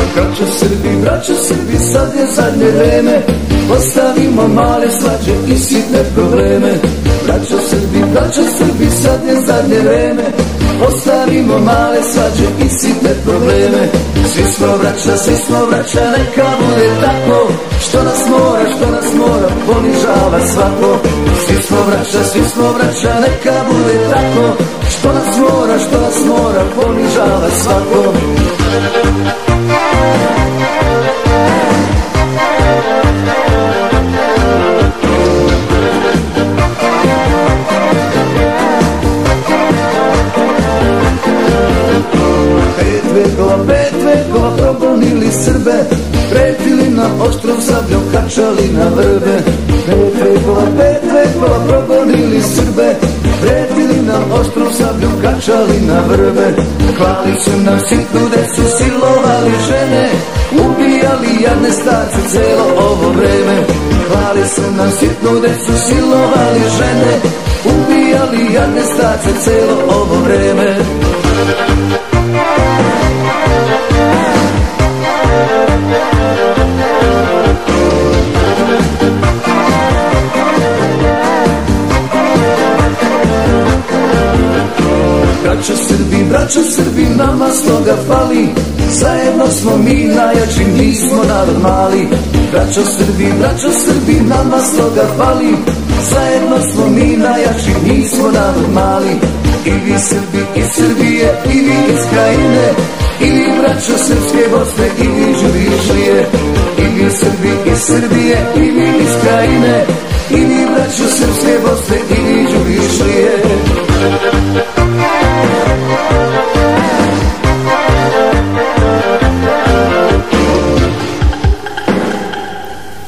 Braćo Srbi, sad je zadnje vreme, ostavimo male svađe i sitne probleme. Braćo Srbi, sad je zadnje vreme, ostavimo male svađe i sitne probleme. Svi smo braća, neka bude tako, što nas mora, ponižava svako. Svi smo braća, neka bude tako, što nas mora, ponižava svako. Pet vekova progonili Srbe, pretili nam oštrom sabljom, kačali na vrbe. Pet vekova progonili Srbe, pretili nam oštrom sabljom, kačali na vrbe. Klali su nam sitnu decu, silovali žene, ubijali jadne starce celo ovo vreme. Klali su nam sitnu decu, silovali žene, ubijali jadne starce celo ovo vreme. Braćo Srbi, nama stoga fali, zajedno smo mi najjači, nismo narod mali. Braćo Srbi, nama stoga fali, zajedno smo mi najjači, nismo narod mali. I vi Srbi iz Srbije, i vi iz Krajine, i vi braćo srpske Bosne, i vi Đurišlije. I vi Srbi iz Srbije, i vi iz Krajine, i vi braćo srpske Bosne, i vi Đurišlije.